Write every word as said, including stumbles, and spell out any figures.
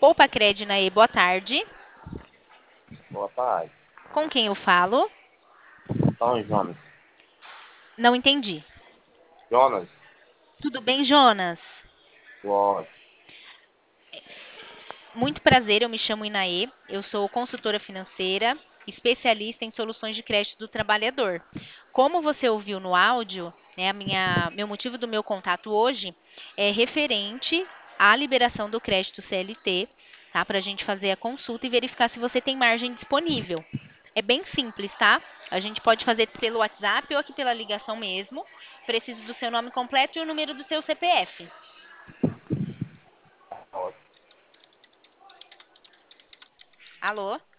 Poupa Cred Naê, boa tarde. Boa tarde. Com quem eu falo? Então, Jonas. Não entendi. Jonas, Tudo bem, Jonas? boa. Muito prazer, eu me chamo Inaê, eu sou consultora financeira, especialista em soluções de crédito do trabalhador. Como você ouviu no áudio, né, a minha, meu motivo do meu contato hoje é referente à liberação do crédito C L T, tá? Para a gente fazer a consulta e verificar se você tem margem disponível. É bem simples, tá? A gente pode fazer pelo WhatsApp ou aqui pela ligação mesmo. Preciso do seu nome completo e o número do seu C P F. Alô?